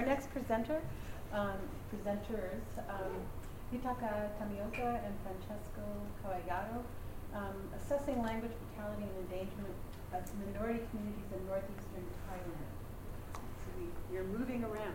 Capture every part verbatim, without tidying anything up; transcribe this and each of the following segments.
our next presenter, um, presenters, um, Yutaka Tamioka and Francesco Kawaigato, um, assessing language fatality and endangerment of minority communities in northeastern Thailand. So we, we're moving around.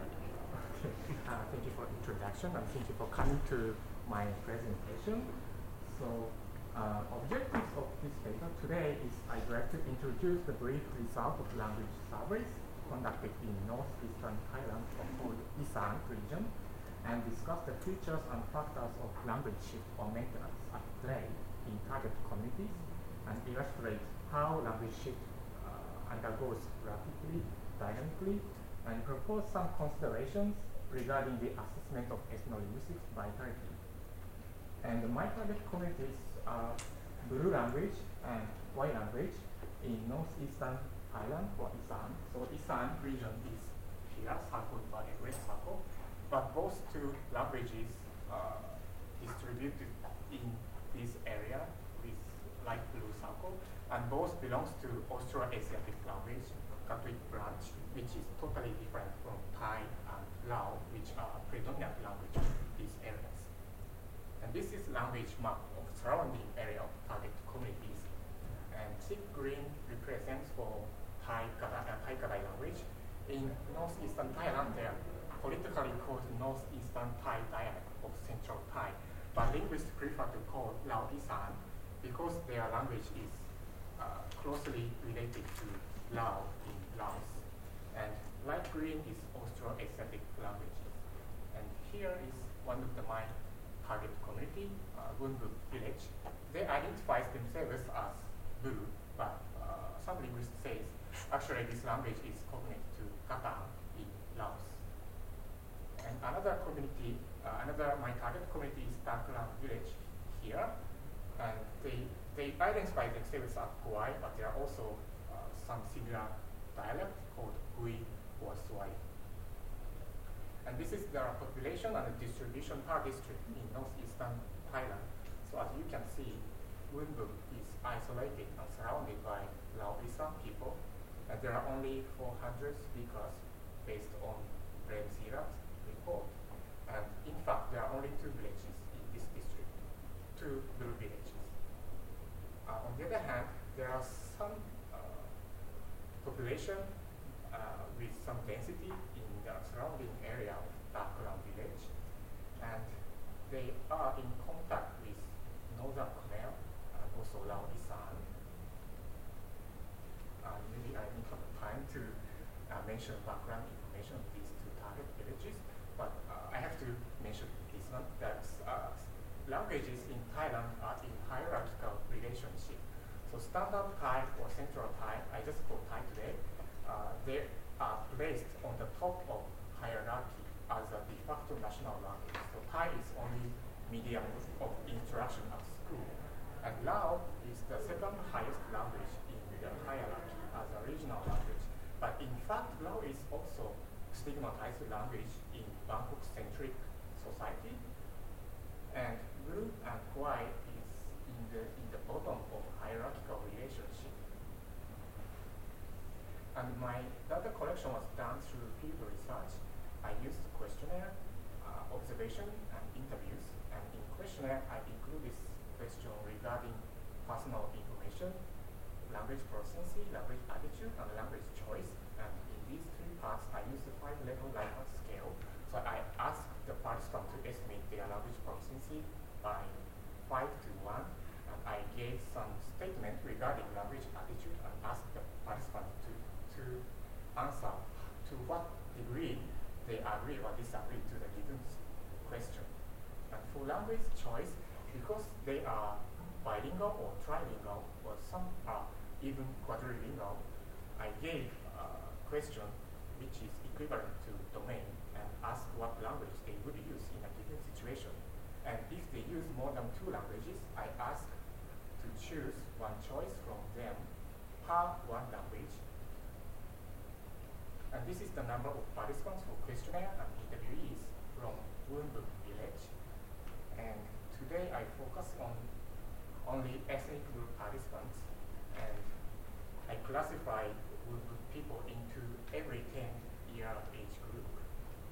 Uh, thank you for the introduction and thank you for coming to my presentation. So, uh, objectives of this paper today is I'd like to introduce the brief result of language surveys conducted in northeastern Thailand called Isan region and discuss the features and factors of language shift or maintenance at play in target communities and illustrate how language shift uh, undergoes rapidly, dynamically, and propose some considerations regarding the assessment of ethnolinguistic vitality. And my target communities are Buru language and Khoi language in northeastern Thailand or Isan. So Isan region is here, circled by a red circle, but both two languages are distributed in this area with light blue circle, and both belongs to Austroasiatic language, Katuic branch, which is totally different from Thai and Lao, which are predominant language in these areas. And this is language map of surrounding area of target communities. And thick green represents for Thai Kadai, uh, Thai Kadai language. In northeastern Thailand, they are politically called northeastern Thai dialect of central Thai, but linguists prefer to call Lao Isan because their language is uh, closely related to Lao in Laos. And light green is Austroasiatic languages. And here is one of the my target community, uh, Wunbuk village. They identify themselves as Buru, but uh, some linguists say actually this language is cognate to Katang in Laos. And another community, uh, another my target community is Taklang village here, and they they identify themselves as Khoi, but there are also uh, some similar dialect called Hui or Swai. And this is their population and the distribution per district in northeastern Thailand. So as you can see, Wunbuk is isolated and surrounded by Lao Isan people, and there are only four hundred speakers based on Prem Sirat's report. And in fact, there are only two villages in this district, two Buru villages. Uh, on the other hand, there are some uh, population uh, with some density in the surrounding area of Taklang village, and they are in contact with Northern Khmer and also Lao Isan. Uh, maybe I don't have time to uh, mention background information of these two target villages, but uh, I have to mention this one, that uh, languages in Thailand are in hierarchical relationship. So standard Thai or central Thai, I just call Thai today, uh, they are placed on the top of hierarchy as a de facto national language. So Thai is only medium of interaction at school. And Lao is the second highest language in the hierarchy as a regional language. But in fact, Lao is also stigmatized language in Bangkok-centric society. And Buru and Khoi is in the, in the bottom of hierarchical relationship. And my data collection was done through field research. I used questionnaire, uh, observation, and interviews. And in questionnaire, I include this question regarding personal information, language proficiency, language attitude, and language choice. And in these three parts, I used the five-level Likert scale. So I asked the participant to estimate their language proficiency by five to one. And I gave some statement regarding language attitude and asked the participant to, to answer to what degree they agree or disagree to the given question. And for language choice, because they are bilingual or trilingual, or some are even quadrilingual, I gave a question which is equivalent to domain and asked what language they would use in a given situation. And if they use more than two languages, I asked to choose one choice from them per one language. And this is the number of participants for questionnaire and interviewees from Wunbuk village. And today I focus on only ethnic group participants, and I classify Wunbuk people into every ten year age group.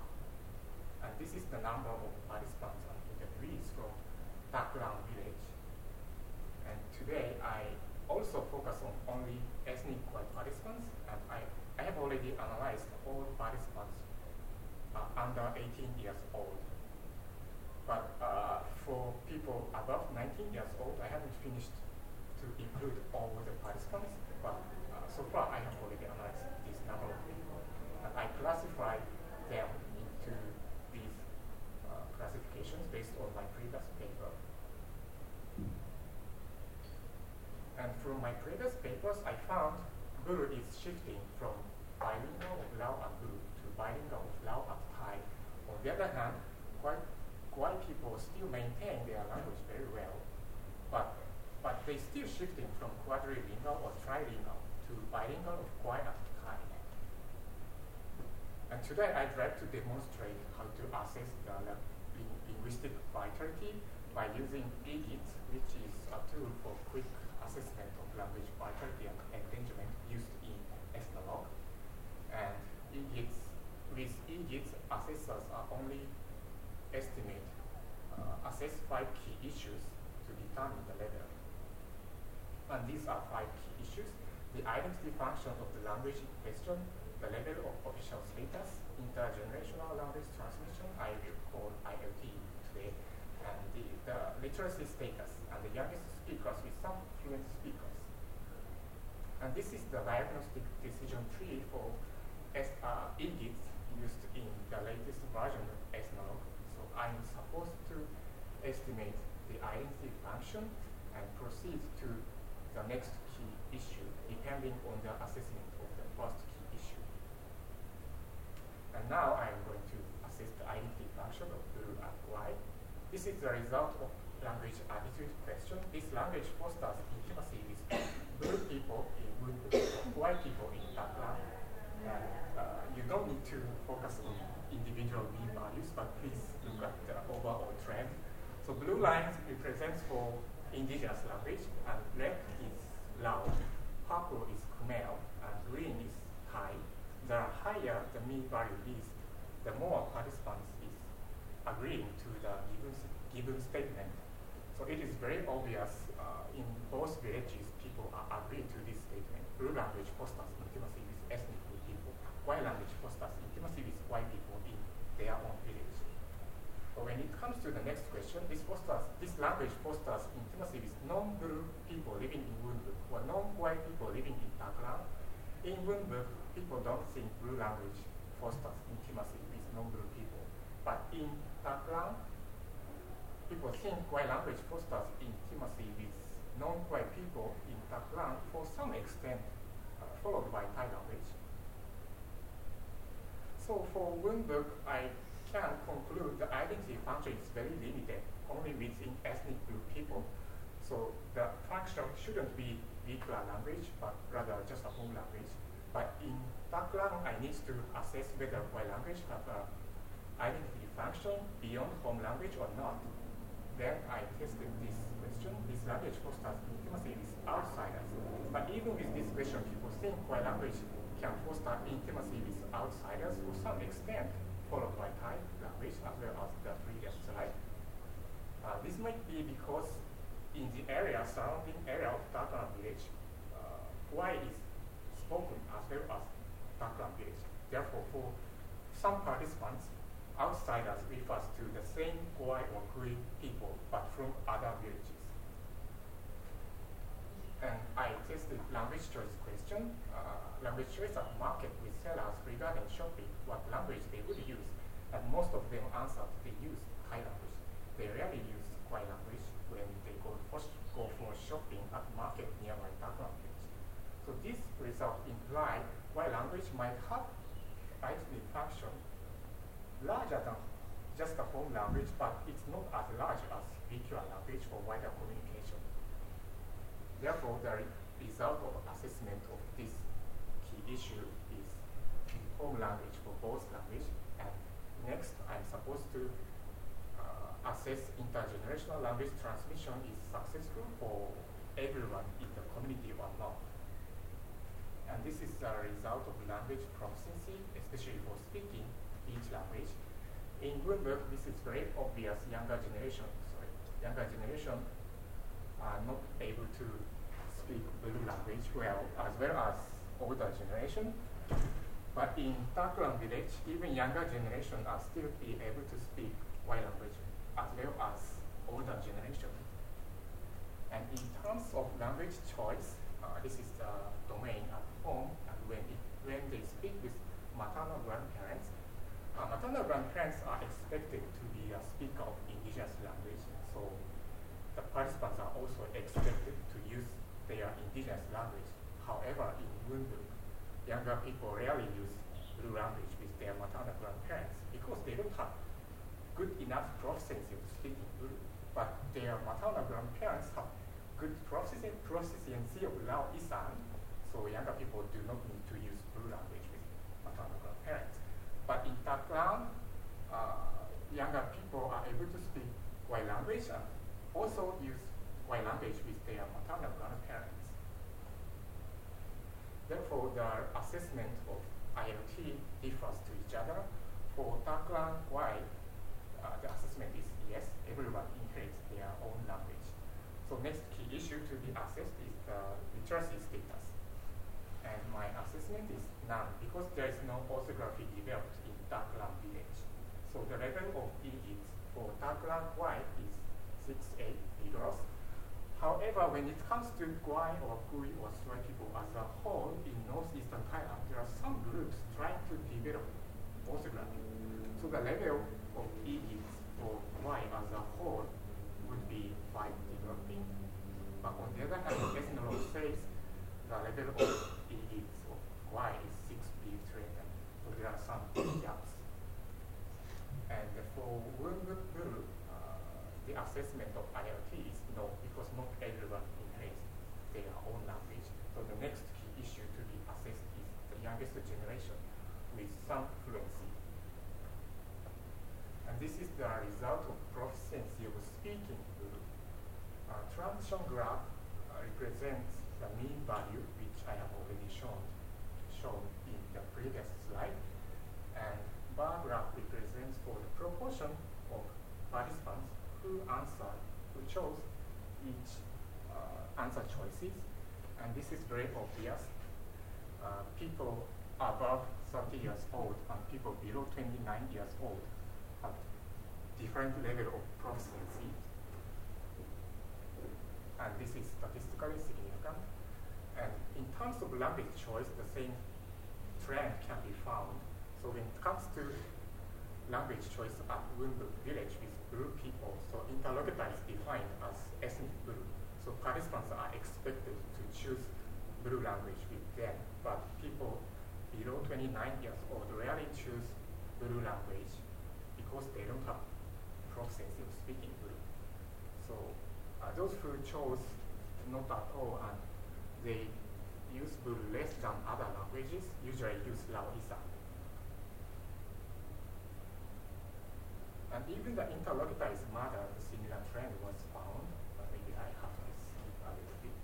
this is the number of participants and interviewees from Taklang village. And today I also focus on only ethnic white participants, and I, I have already analyzed all participants uh, under eighteen years old. But uh, for people above nineteen years old, I haven't finished to include all the participants, but uh, so far I have already analyzed this number of people. And I classify them into these uh, classifications based on my previous paper. And from my previous papers, I found Buru is shifting from bilingual of Lao and Buru to bilingual of Lao and Thai. On the other hand, quite Kwai people still maintain their language very well, but but they still shifting from quadrilingual or trilingual to bilingual of Kwai and Thai. And today I'd like to demonstrate how to assess the ling linguistic vitality by using EGIT, which is a tool for quick assessment of language vitality and endangerment used in Ethnologue. And EGITs, with EGITs, assessors are only estimate, uh, assess five key issues to determine the level. And these are five key issues: the identity function of the language in question, the level of official status, intergenerational language transmission, I will call I L T today, and the, the literacy status, and the youngest speakers with some fluent speakers. And this is the diagnostic decision tree for uh, EGITs used in the latest version of Ethnologue. I'm supposed to estimate the identity function and proceed to the next key issue depending on the assessment of the first key issue. And now I'm going to assess the identity function of Buru and Kwai. This is the result of language attitude question. This language fosters intimacy with Buru people in Wundu, Kwai people in Taklang. And uh, you don't need to focus on individual B values, but please look at the overall trend. So blue lines represents for indigenous language, and red is Lao, purple is Khmer, and green is Thai. The higher the mean value is, the more participants is agreeing to the given, given statement. So it is very obvious uh, in both villages people are agreeing to this statement. Blue language fosters intimacy with ethnic people. White language fosters intimacy with white people in their own village. But when it comes to the next question, this fosters, this language fosters intimacy with non-Buru people living in Wunbuk or non-white people living in Taklang. In Wunbuk, people don't think Buru language fosters intimacy with non-Buru people. But in Taklang, people think white language fosters intimacy with non-white people in Taklang for some extent, uh, followed by Thai language. So for Wunbuk, I can conclude the identity function is very limited, only within ethnic group people. So the function shouldn't be vehicular language, but rather just a home language. But in Taklang, I need to assess whether white language have an identity function beyond home language or not. Then I tested this question. This language fosters intimacy with outsiders. But even with this question, people think white language can foster intimacy with outsiders to some extent, followed by Thai language as well as the previous slide. Uh, this might be because in the area, surrounding area of Taklang village, uh, Kwai is spoken as well as Taklang village. Therefore, for some participants, outsiders refers to the same Kwai or Kui people, but from other villages. And I tested language choice question. Uh, language choice at market with sellers regarding shopping, what language they would use. And most of them answered they use Thai language. They rarely use Kwai language when they go for, go for shopping at market nearby Taklang village. So this result implies Kwai language might have identity function larger than just a home language, but it's not as large as vehicular language for wider communication. Therefore, the re result of assessment of this key issue is home language for both language. And next, I'm supposed to uh, assess intergenerational language transmission is successful for everyone in the community or not. And this is a result of language proficiency, especially for speaking each language. in Bloomberg, this is very obvious. Younger generation, sorry, younger generation are not able to speak Buru language well, as well as older generation. But in Taklan village, even younger generation are still be able to speak Y language as well as older generation. And in terms of language choice, uh, this is the domain at home, and when, it, when they speak with maternal grandparents, uh, maternal grandparents are expected to be a speaker of indigenous language. So the participants are also expected to use their indigenous language. However, in Wundu, younger people rarely use Buru language with their maternal grandparents because they don't have good enough proficiency of speaking Buru. But their maternal grandparents have good proficiency, proficiency of Lao Isan, so younger people do not need to use Buru language with maternal grandparents. But in Taklan, uh, younger people are able to speak Y language and also use Y language with their maternal grandparents. Therefore, the assessment of I L T differs to each other. For Taklan Y, uh, the assessment is yes, everyone inherits their own language. So next key issue to be assessed is the literacy status. And my assessment is none because there is no orthography developed in Taklan village. So the level of E I T S for Taklan Y is six eight vigorous. However, when it comes to Gwai or Kui or Swai people as a whole in northeastern Thailand, there are some groups trying to develop orthography. So the level of E I T S for Gwai as a whole would be five developing. But on the other hand, Ethnologue says the level of E I T S of Gwai is six B threatened. So there are some gaps. And for Wundu Buru, the assessment of I L T is no, because not everyone inherits their own language. So the next key issue to be assessed is the youngest generation with some fluency. And this is the result of proficiency of speaking Buru. Uh, transition graph uh, represents the mean value, which I have already shown, shown in the previous slide. And bar graph represents for the proportion of participants who answered, who chose each uh, answer choices. And this is very obvious. Uh, people above thirty years old and people below twenty-nine years old have different level of proficiency. And this is statistically significant. And in terms of language choice, the same trend can be found. So when it comes to language choice at Wundu village with Buru people, so interlocutor is defined as ethnic Buru. So participants are expected to choose Buru language with them, but people below twenty-nine years old rarely choose Buru language because they don't have proficiency of speaking Buru. So uh, those who chose not at all and they use Buru less than other languages usually use Lao Isan. And even the interlocutor is mother, a similar trend was found, but maybe I have to skip a little bit.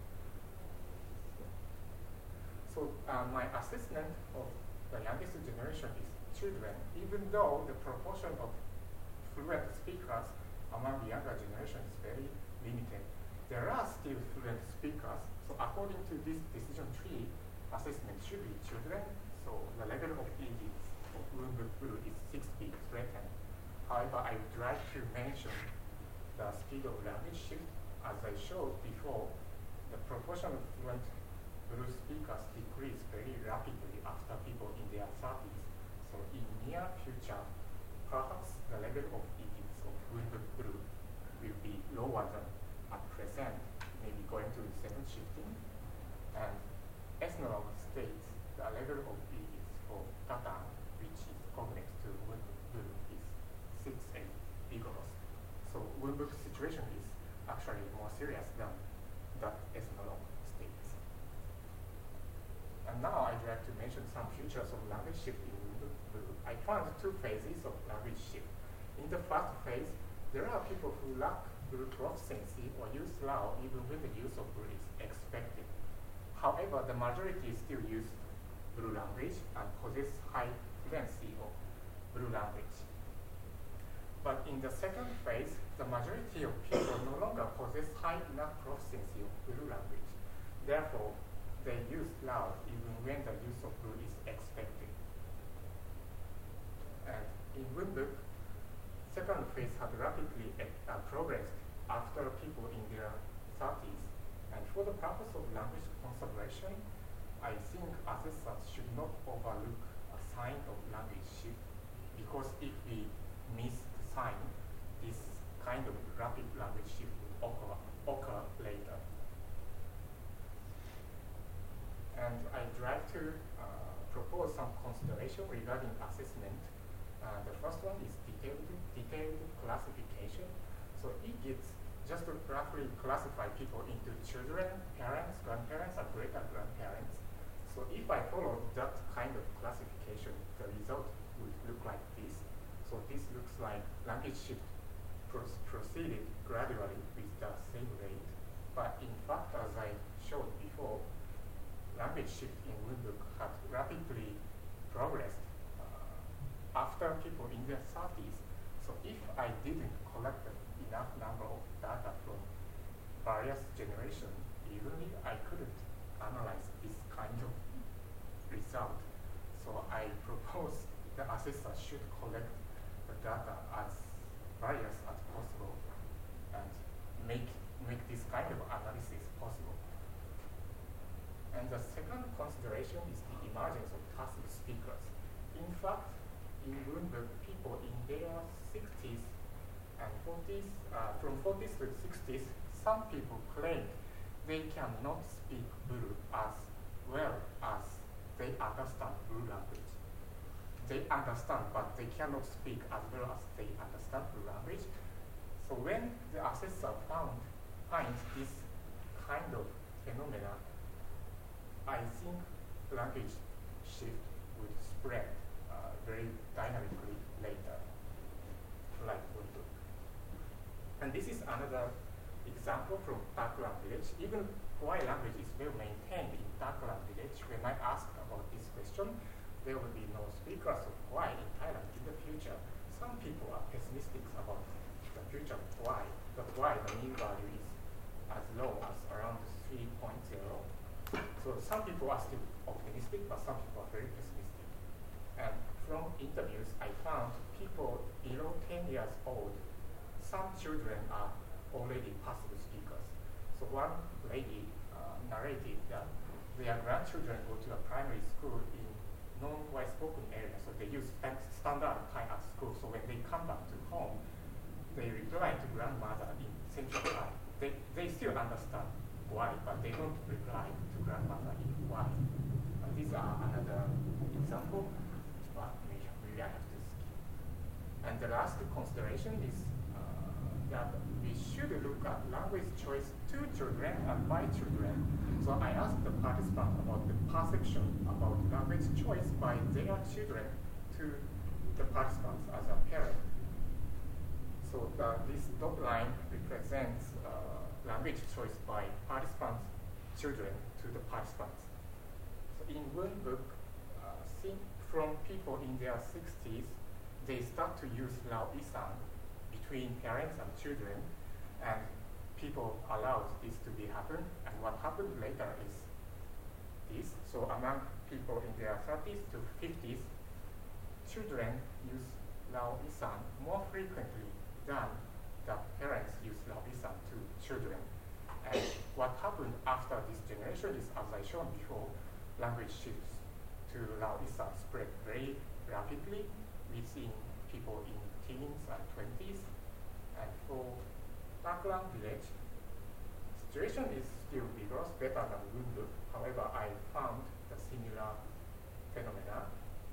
So uh, my assessment of the youngest generation is children, even though the proportion of fluent speakers among the younger generation is very limited. There are still fluent speakers, so according to this decision tree, assessment should be children, so the level of E I T S of Wundu Buru is six B threatened. However, I would like to mention the speed of language shift. As I showed before, the proportion of fluent Buru speakers decreased very rapidly after people in their thirties. So in near future, perhaps the level of E I T S of Wundu Buru will be lower than at present, maybe going to seven shifting. And Ethnologue states the level of E I T S for Tatan, which is cognates to Wundu Buru, is six eight vigorous. So Wundu's situation is actually more serious than that Ethnologue states. And now I'd like to mention some features of language shift in Wundu Buru. I found two phases of language shift. In the first phase, there are people who lack Buru proficiency or use Lao even when the use of Buru is expected. However, the majority still use Buru language and possess high fluency of Buru language. But in the second phase, the majority of people no longer possess high enough proficiency of Buru language. Therefore, they use loud even when the use of Buru is expected. And in Woodbook, second phase had rapidly uh, progressed after people in their thirties. And for the purpose of language conservation, I think assessors should not overlook a sign of language shift, because if we miss the sign, this kind of rapid language shift will occur, occur later. And I try to uh, propose some consideration regarding assessment. Uh, the first one is detailed, detailed classification. So it gives just to roughly classify people into children, parents, grandparents, and greater grandparents. So if I follow that kind of classification, the result would look like this. So this looks like language shift proceeded gradually with the same rate. But in fact, as I showed before, language shift in Woodbook had rapidly progressed uh, after people in their thirties. So if I didn't collect enough number of data from various generations evenly, I couldn't analyze this kind of result. So I propose the assessor should collect the data as various as possible and make, make this kind of analysis possible. And the second consideration is the emergence of passive speakers. In fact, in Woodbook, people in their sixties and forties, uh, from forties to sixties, some people claim they cannot speak Buru as well as they understand Buru language. They understand, but they cannot speak as well as they understand Buru language. So when the assessor found finds this kind of phenomena, I think language shift would spread uh, very dynamically later, like Woodbook. And this is another example from Takuran village. Even why language is well maintained in Takuran village, when I asked about this question, there will be no speakers of why in Thailand in the future. Some people are pessimistic about the future of why, but why the mean value is as low as around three point zero. So some people are still optimistic, but some people are very pessimistic. And from interviews, I found people below ten years old, some children are already passive speakers. So one lady uh, narrated that their grandchildren go to a primary school in non-white spoken area, so they use standard Thai at school. So when they come back to home, they reply to grandmother in Central Thai. They, they still understand why, but they don't reply to grandmother in why. Uh, these are another example, but maybe, maybe I have to skip. And the last consideration is that we should look at language choice to children and by children. So I asked the participants about the perception about language choice by their children to the participants as a parent. So the, this dot line represents uh, language choice by participants' children to the participants. So in Woodbook, uh, from people in their sixties, they start to use Lao Isan between parents and children, and people allowed this to be happen. And what happened later is this. So among people in their thirties to fifties, children use Lao Isan more frequently than the parents use Lao Isan to children. And what happened after this generation is, as I shown before, language shifts to Lao Isan spread very rapidly within people in teens and twenties. And for Takuran village, situation is still vigorous, better than Woodbook. However, I found the similar phenomena.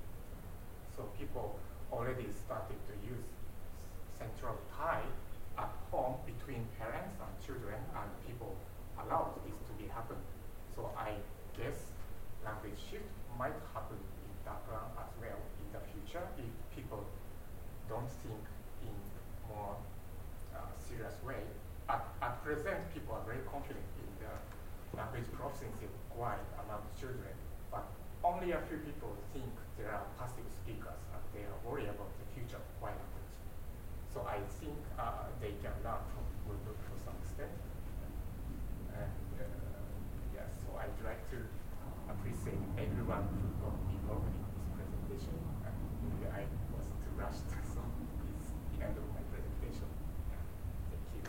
So people already started to use Central Thai at home between parents and children, and people allowed this to be happen. So I guess language shift might happen in Takuran as well in the future if people don't think in more uh, serious way. At, at present, people are very confident in the language proficiency acquired among children, but only a few people think there are passive speakers and they are worried about the future of acquired language. So I think uh, they can learn from Google to some extent. And uh, yeah, so I'd like to appreciate everyone who got involved in this presentation. And maybe I was too rushed, so it's the end of my presentation. Thank you.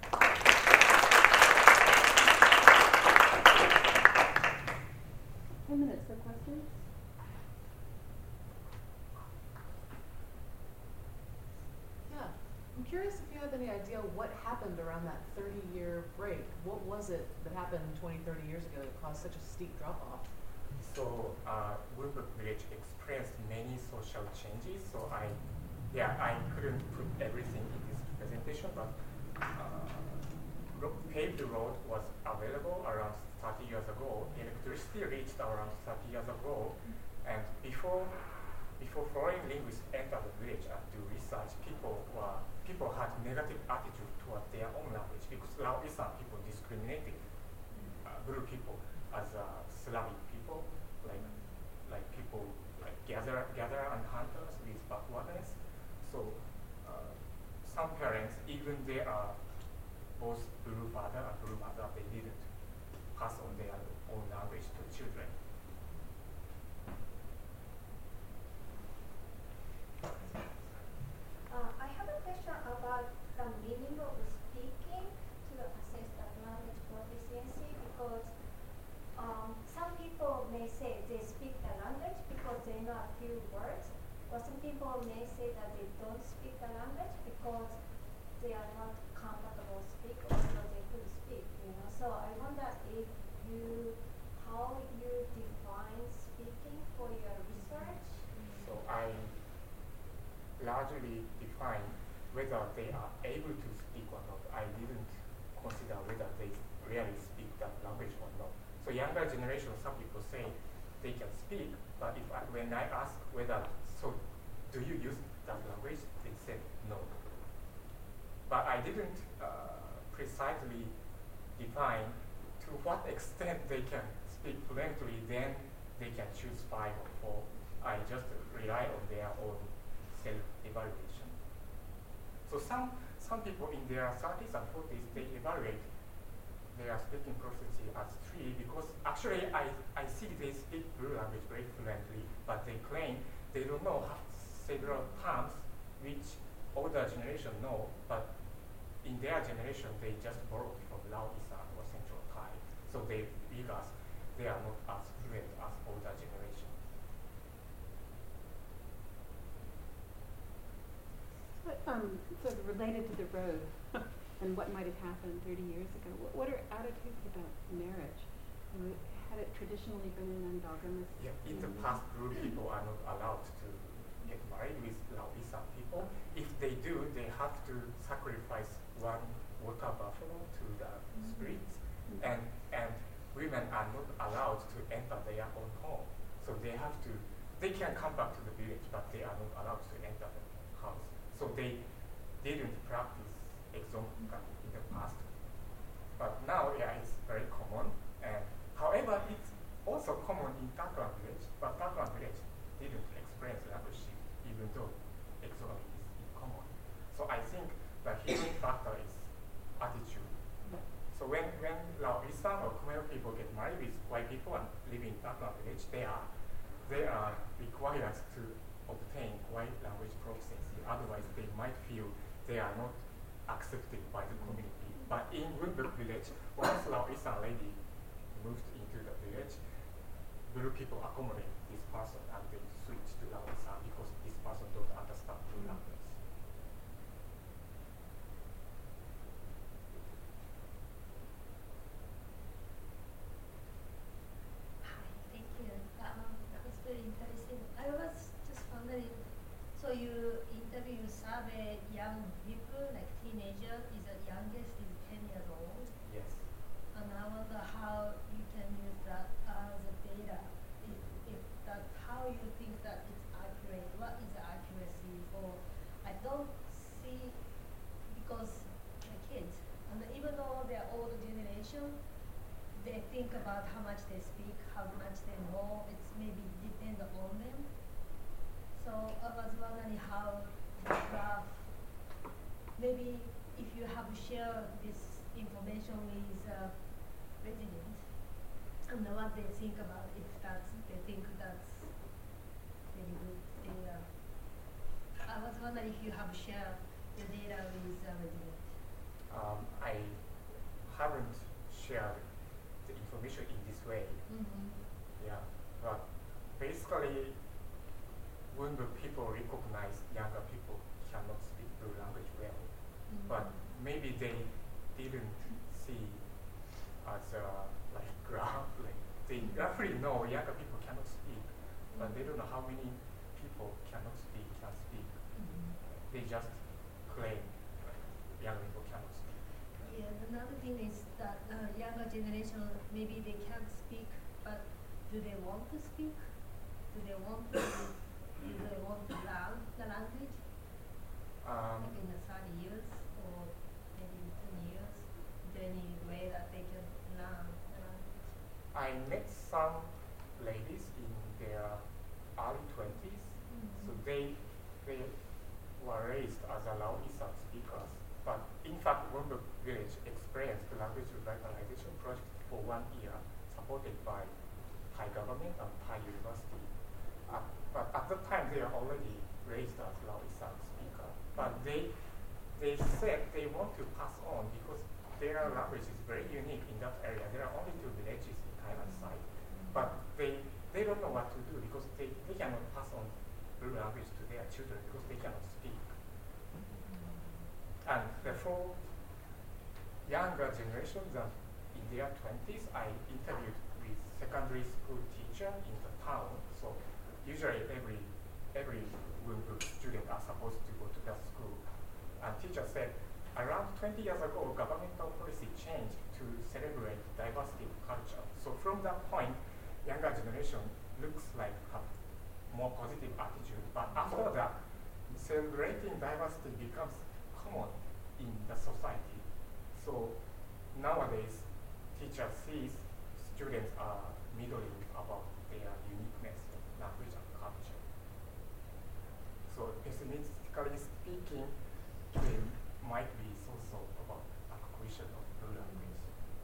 Ten minutes for questions. Yeah, I'm curious if you have any idea what happened around that thirty-year break. What was it that happened twenty, thirty years ago that caused such a steep drop-off? So uh, Woodbrook Village experienced many social changes. So I, yeah, I couldn't put everything in this presentation, but uh, paved road was available around thirty years ago. Electricity reached around thirty years ago, and before before foreign linguists entered the village and do research, people were people had negative attitude toward their own language because Lao-Isan people discriminated uh, Buru people as uh, Slavic people, like like people like gatherer, gatherer and hunters with backwardness. So uh, some parents, even they are both Buru father and Buru mother, they didn't pass on their own language to children. Uh, I have a question about the meaning of speaking to assess the language proficiency, because um, some people may say they speak the language because they know a few words, or some people may say that they don't speak the language because they are not comfortable speak, or so they could speak, you know. So I wonder if you, how you define speaking for your research. So I largely define whether they are able to speak or not. I didn't consider whether they really speak that language or not. So younger generation, some people say they can speak, but if I, when I ask whether, so do you use that language, they said no. But I didn't uh, precisely define to what extent they can speak fluently, then they can choose five or four. I just rely on their own self-evaluation. So some some people in their thirties and forties, they evaluate their speaking proficiency as three because actually I, I see they speak Buru language very fluently, but they claim they don't know how, several terms which older generation know, but in their generation they just borrowed from Lao-Isan or Central Thai. So they figure they are not as fluent as older generation. Um, sort of related to the road and what might have happened thirty years ago, what, what are attitudes about marriage? I mean, had it traditionally been an endogamous? Yeah, in the past, Buru people are not allowed to get married with Lao-Isan people. If they do, they have to sacrifice one water buffalo to the mm-hmm. spirits, mm-hmm. and and women are not allowed to enter their own home. So they have to, they can come back to the village, but they are not allowed to enter the house. So they didn't practice exogamous in the past. But now, yeah, it's very common. And however, it's also common in Taklan village, but Taklan village didn't experience language shift, even though exogamy is common. So I think the healing factor is attitude. So when, when Lao-Isan or Khmer people get married with white people and live in Taklan village, they are, they are required to obtain white language proficiency. Otherwise, they might feel they are not accepted by the community. But in Woodbrook village, once Lao-Isan lady moved into the village, Buru people accommodate this person and they switch to Lao-Isan because this person don't understand Buru language. Hi, thank you. Um, that was very interesting. I was just wondering, so you interview, survey young people, like teenagers, is the youngest is ten years old? Yes. And I wonder how you can use that as a data. If, if that, how you think that it's accurate, what is the accuracy? Or I don't see, because the kids, and even though they're old generation, they think about how much they speak, how much they know, it's maybe depend on them. So I was wondering how the graph share this information with uh, residents and what they think about if that's they think that's very good. They, uh, I was wondering if you have shared your data with uh, residents. Um, I haven't shared the information in this way. Mm-hmm. Yeah, but basically, when the people recognize younger people cannot speak the language well, Mm-hmm. but maybe they didn't see as a like graph, like they roughly know younger people cannot speak, but they don't know how many people cannot speak, can speak. Mm-hmm. They just claim like, young people cannot speak. Yeah, another thing is that uh, younger generation, maybe they can't speak, but do they want to speak? Do they want to, do they want to learn the language? Um, Like in the thirty years or maybe ten years? Is there any way that they can learn the language? I met some ladies in their early twenties, so they they were raised as a Lao Isan speakers. But in fact, Wombok village experienced the language revitalization project for one year, supported by Thai government and Thai university. Uh, but at the time, they are already raised as Lao Isan speaker. But they they said they want to pass on because their language is very unique in that area. There are only two villages in Thailand side, but they they don't know what to do because they, they cannot pass on the language to their children because they cannot speak. And therefore, younger generations that in their twenties, I interviewed with secondary school teacher in the town. So usually every every Wombok student are supposed to go to that school. And teacher said, around twenty years ago, governmental policy changed to celebrate diversity of culture. So from that point, younger generation looks like have more positive attitude. But after that, celebrating diversity becomes common in the society. So nowadays, teacher sees students are middling about their uniqueness of language and culture. So pessimistically speaking, they might be so-so about acquisition of the language.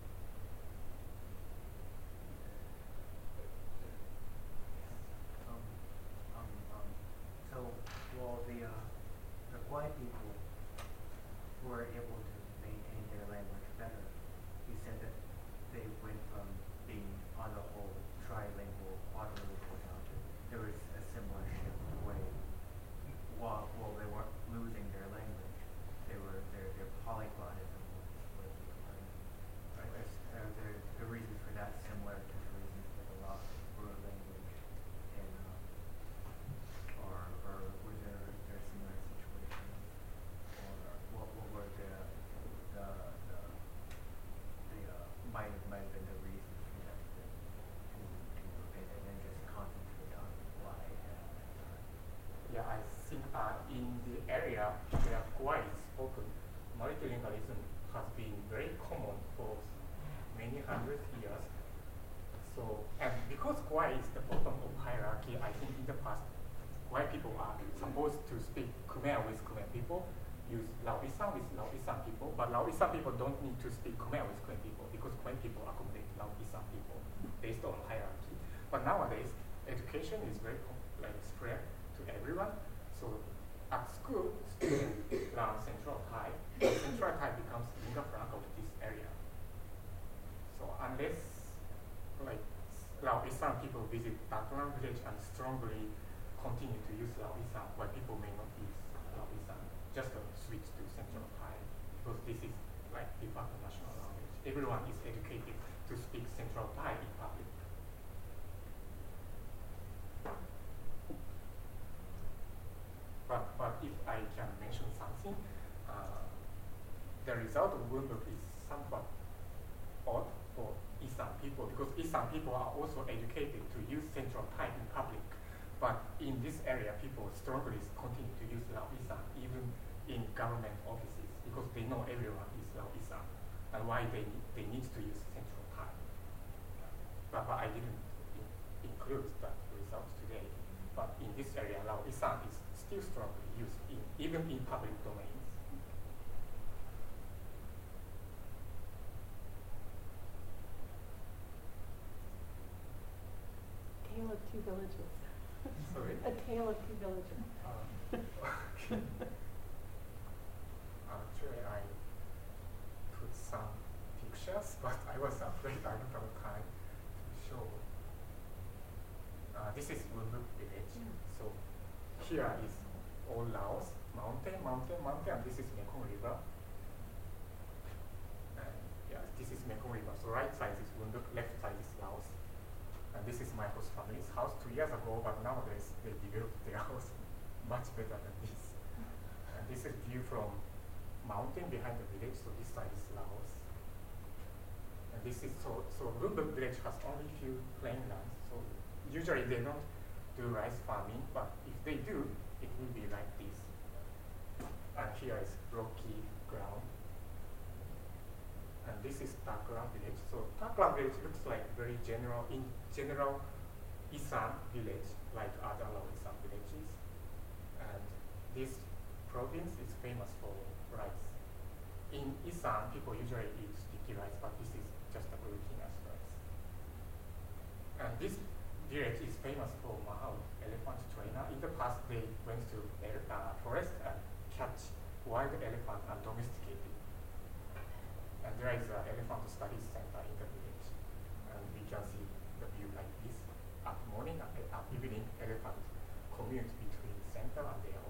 Um, um, um, so, well, the, uh, the Kwai people were able to maintain their language better. You said that they went from being, on the whole, trilingual, quadrilingual now. There was a similar shift away. While, while they weren't losing their language, they were, their, their polyglotism was, was declining. I guess uh, the, the reasons for that similar to the reasons for the loss of rural language in, um, or, or was there, there similar situations? Or what, what were the, the, the, the uh, might have, might have been the reasons for that to, to, to prevent it and just concentrate on why it happened? Yeah, I think uh, in the area where Kwai is spoken, multilingualism has been very common for many hundred years. So, and because Kwai is the bottom of hierarchy, I think in the past, Kwai people are supposed to speak Khmer with Khmer people, use Lao Isan with Lao Isan people, but Lao Isan people don't need to speak Khmer with Khmer people because Khmer people accommodate Lao Isan people based on hierarchy. But nowadays, education is very like spread to everyone. So at school, students learn Central Thai, and Central Thai becomes lingua franca of this area. So unless like Lao Isan people visit Taklan village and strongly continue to use Lao Isan, while people may not use Lao Isan, just to switch to Central Thai, because this is like de facto national language. Everyone is educated to speak Central Thai in public. But, but if I can mention something, uh, the result of Wombok is somewhat odd for Isan people because Isan people are also educated to use Central Thai in public. But in this area, people strongly continue to use Lao Isan even in government offices because they know everyone is Lao Isan and why they, they need to use Central Thai. But, but I didn't in, include that results today. But in this area, Lao Isan is still strongly used in, even in public domains. two villages. Sorry? A tale of two villages. Uh, okay. Actually, I put some pictures, but I was afraid I don't have time to show. Uh, this is Woonbuk village. Mm. So here is all Laos, mountain, mountain, mountain, and this is Mekong River. And yeah, this is Mekong River. So right side is Woonbuk, left side is Laos. And this is my host family's house two years ago, but nowadays they developed their house much better than this. And this is view from mountain behind the village, so this side is Laos. And this is, so, so Woonbuk village has only few plain lands, so usually they don't do rice farming, but if they do, it will be like this. And here is rocky ground. And this is Taklam village. So Taklam village looks like very general, in general Isan village, like other Laotian villages. And this province is famous for rice. In Isan, people usually eat sticky rice, but this is just a glutinous rice. And this village is famous for Mahau, elephant trainer. In the past, they went to uh, forest and catch wild elephant and domesticate it. And there is an elephant studies center in the village. And we can see the view like this. At morning and at evening, elephant commute between center and their